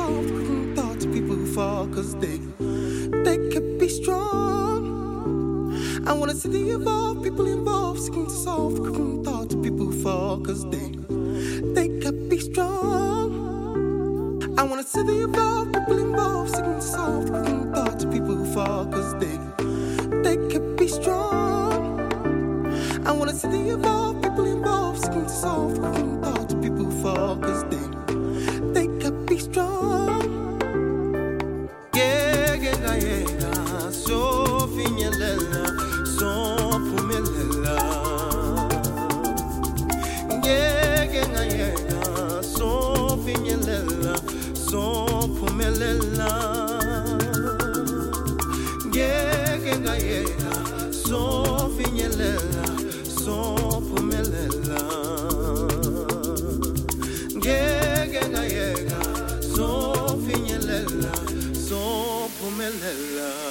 soft thought to people who fall, cause they could be strong. I wanna see the evolved, people involved, seeking to solve thought to people who fall, cause they could be strong. I wanna see the evolved, people involved, seeking to solve thought to people who fall, cause they could be strong. I wanna see the evolved, people involved, seeking to solve thought to people who fall, cause they could be strong. Yeah, yeah, yeah, so finyelela, so pumelela. Yeah, yeah, yeah, so finyelela, so pumelela. Yeah, yeah, yeah, so finyelela, so pumelela. Yeah, yeah, yeah, so finyelela, so pumelela.